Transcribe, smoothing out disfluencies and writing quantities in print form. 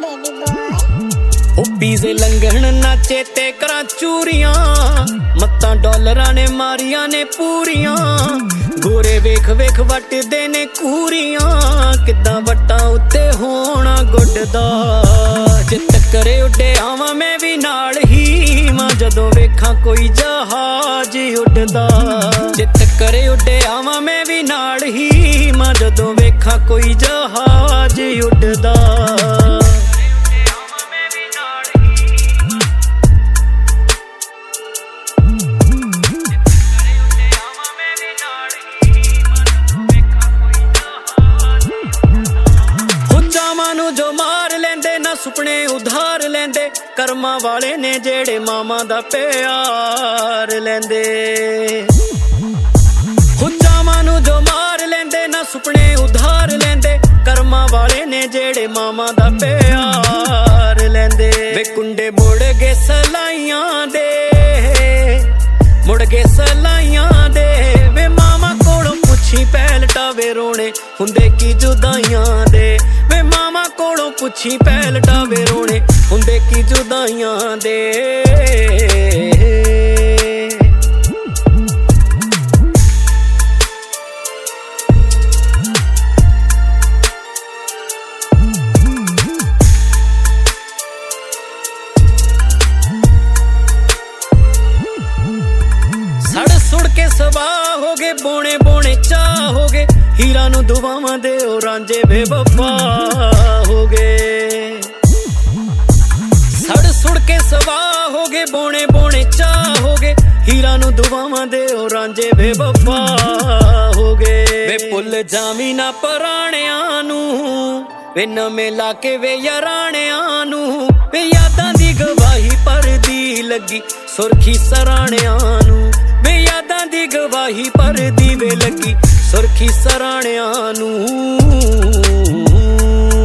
baby boy। ਉਹ ਪੀਜ਼ੇ ਲੰਘਣ ਨਾਚੇ ਤੇ ਕਰਾਂ ਚੂਰੀਆਂ, ਮੱਤਾਂ ਡਾਲਰਾਂ ਨੇ ਮਾਰੀਆਂ ਨੇ ਪੂਰੀਆਂ। ਗੋਰੇ ਵੇਖ ਵੇਖ ਵੱਟਦੇ ਨੇ ਕੂਰੀਆਂ, ਕਿੱਦਾਂ ਵੱਟਾਂ ਉੱਤੇ ਹੋਣਾ ਗੁੱਡਦਾ। ਜੇ ਟੱਕਰੇ ਉੱਡੇ ਆਵਾਂ ਮੈਂ ਵੀ ਨਾਲ ਹੀ ਮਾਂ, ਜਦੋਂ ਵੇਖਾਂ ਕੋਈ ਜਹਾਜ਼ ਉੱਡਦਾ। ਜੇ ਟੱਕਰੇ ਉੱਡੇ ਆਵਾਂ ਮੈਂ ਵੀ ਨਾਲ ਹੀ ਮਾਂ, ਜਦੋਂ ਵੇਖਾਂ ਕੋਈ ਜਹਾਜ਼ ਉੱਡਦਾ। ਜੋ ਮਾਰ ਲੈਂਦੇ ਨਾ ਸੁਪਨੇ ਉਧਾਰ ਲੈਂਦੇ, ਕਰਮਾਂ ਵਾਲੇ ਨੇ ਜਿਹੜੇ ਮਾਵਾਂ ਦਾ ਪਿਆਰ ਲੈਂਦੇ। ਹੁਜਾਵਾਂ ਨੂੰ ਜੋ ਮਾਰ ਲੈਂਦੇ ਨਾ ਸੁਪਨੇ ਉਧਾਰ ਲੈਂਦੇ, ਕਰਮਾਂ ਵਾਲੇ ਨੇ ਜਿਹੜੇ ਮਾਵਾਂ ਦਾ ਪਿਆਰ ਲੈਂਦੇ। ਵੇ ਕੁੰਡੇ ਮੁੜ ਗਏ ਸਲਾਈਆਂ ਦੇ, ਮੁੜ ਗਏ ਸਲਾਈਆਂ ਦੇ। ਵੇ ਮਾਵਾਂ ਕੋਲੋਂ ਪੁੱਛੀ ਪਹਿਲਟਾਵੇ ਰੋਣੇ ਹੁੰਦੇ ਕੀ ਜੁਦਾਈਆਂ ਦੇ। ਵੇ ਮਾਵਾਂ ਕੋਲੋਂ ਪੁੱਛੀ ਪਹਿਲਟਾਵੇ ਰੋਣੇ ਹੁੰਦੇ ਕੀ ਜੁਦਾਈਆਂ ਦੇ। ਸੜ ਸੁੜ ਕੇ ਸਵਾਹ ਹੋ ਗਏ, ਬੋਣੇ ਬੋਣੇ ਚਾਹ ਹੋ ਗਏ। ਹੀਰਾਂ ਨੂੰ ਦੁਆਵਾਂ ਦੇ ਉਹ ਰਾਂਝੇ ਬੇਵਫਾ ਹੋ ਗਏ। ਸੜ ਸੁੜ ਕੇ ਸਵਾਹ ਹੋ ਗਏ, ਬੋਣੇ ਬੋਣੇ ਚਾਹ ਹੋ ਗਏ। ਹੀਰਾਂ ਨੂੰ ਦੁਆਵਾਂ ਦੇ ਉਹ ਰਾਂਝੇ ਬੇਵਫਾ ਹੋ ਗਏ। ਵੇ ਭੁੱਲ ਜਾਵੀਂ ਨਾ ਪੁਰਾਣਿਆਂ ਨੂੰ, ਵੇ ਨਵੇਂ ਲਾ ਕੇ ਵੇ ਯਾਰਾਣਿਆਂ ਨੂੰ। ਵੇ ਯਾਦਾਂ ਦੀ ਗਵਾਹੀ ਪਰਦੀ ਲੱਗੀ ਸੁਰਖੀ ਸਰਾਣਿਆਂ ਨੂੰ। ਵੇ ਯਾਦਾਂ ਦੀ ਗਵਾਹੀ ਪਰਦੀ ਵੇ ਲੱਗੀ ਸੁਰਖੀ ਸਰਾਣਿਆਂ ਨੂੰ।